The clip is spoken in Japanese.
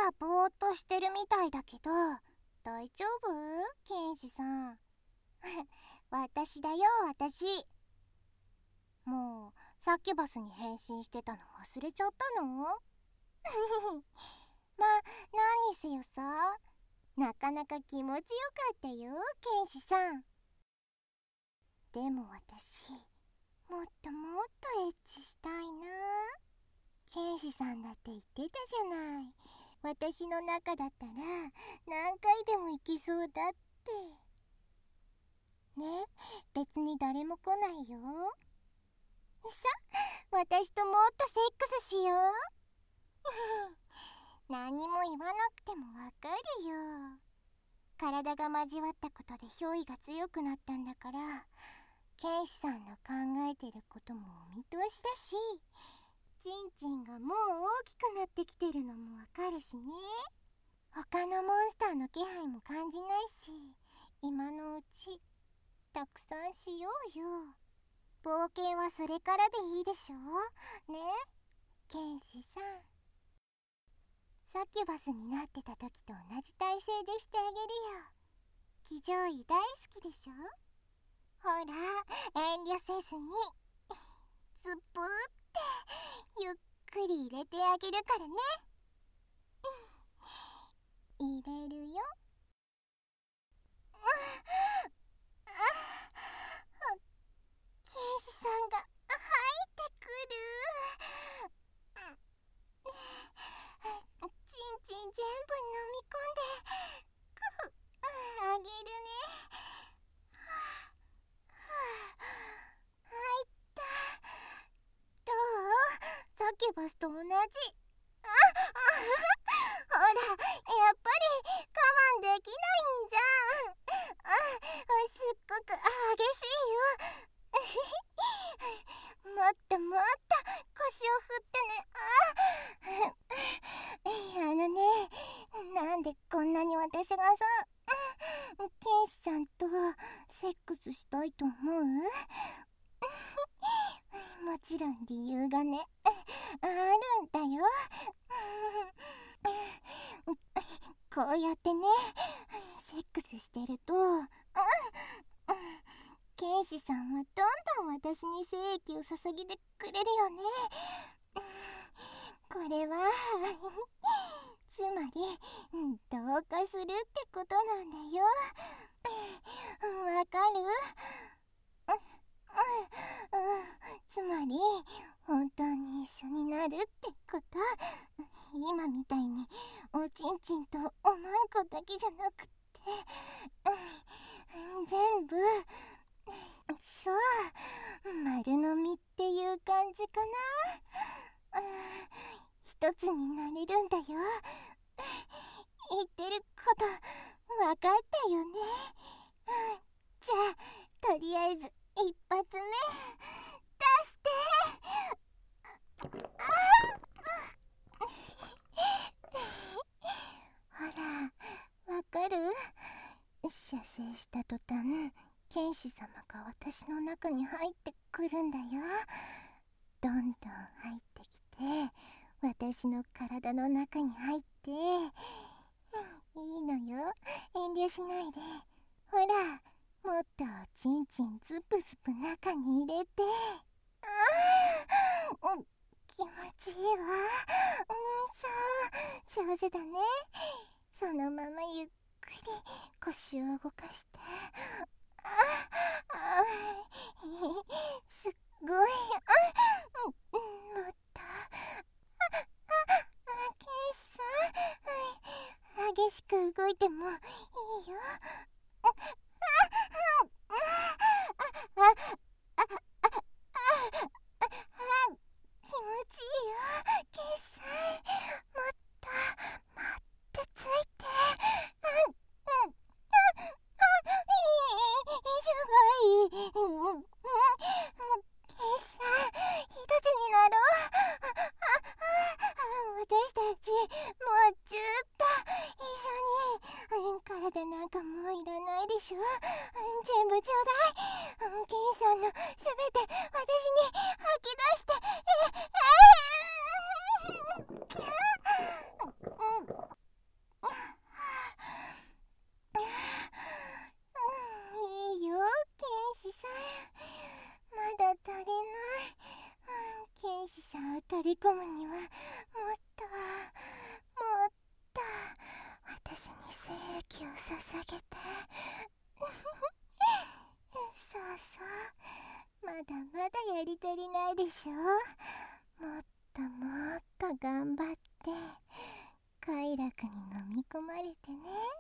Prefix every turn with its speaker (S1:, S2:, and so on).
S1: だぼーっとしてるみたいだけど、大丈夫？ケンシさん。私だよ、私。もうサキュバスに変身してたの忘れちゃったの？まあ何にせよさ、なかなか気持ちよかったよ、ケンシさん。でも私、もっともっとエッチしたいな。ケンシさんだって言ってたじゃない。私の中だったら何回でも行きそうだって。ね、別に誰も来ないよ。さ、私ともっとセックスしよう。何も言わなくてもわかるよ。体が交わったことで憑依が強くなったんだから、ケンシさんの考えてることもお見通しだし、チンチンがもう大きくなってきてるのもわかるしね。他のモンスターの気配も感じないし、今のうちたくさんしようよ。冒険はそれからでいいでしょね、ケンシさん。サキュバスになってた時と同じ体勢でしてあげるよ。騎乗位大好きでしょ。ほら、遠慮せずにズブーってゆっくり入れてあげるからね。入れるよ。ケンシさんが入ってくる。チンチン全部飲み込んであげるね。入った。どう？サキュバスと同じ。ほら、やっぱり我慢できないんじゃん。すっごく激しいよ。もっともっと腰を振ってね。なんでこんなに私がさ、ケンシさんとセックスしたいと思う？もちろん理由がね、あるんだよ。こうやってね、セックスしてると、ケンシさんはどんどん私に精液を注ぎてくれるよね。これはつまり同化するってことなんだよ。わかる？つまり本当に一緒になるってこと。今みたいにおちんちんとおまんこだけじゃなくって、全部、そう、丸飲みっていう感じかな。一つになれるんだよ。言ってること分かったよね。じゃあとりあえず一発目出して。ほら、わかる？射精した途端、ケンシ様が私の中に入ってくるんだよ。どんどん入ってきて、私の体の中に入って、いいのよ、遠慮しないで。ほら、もっとチンチンズブズブ中に入れて。気持ちいいわ。そう、上手だね。そのままゆっくり腰を動かして。すっごい。もっと。ケイさん、激しく動いてもいいよ。気持ちいいよ、ケイさん。もっともっとついて。すごい。ケイさん、一つになろう。私たちもうずっと一緒に。体なんかもういらないでしょ。全部ちょうだい。ケイさんのすべて私に吐き出して。 さんを取り込むにはもっと私に精液を捧げてそうまだまだやり足りないでしょ。もっと頑張って快楽に飲み込まれてね。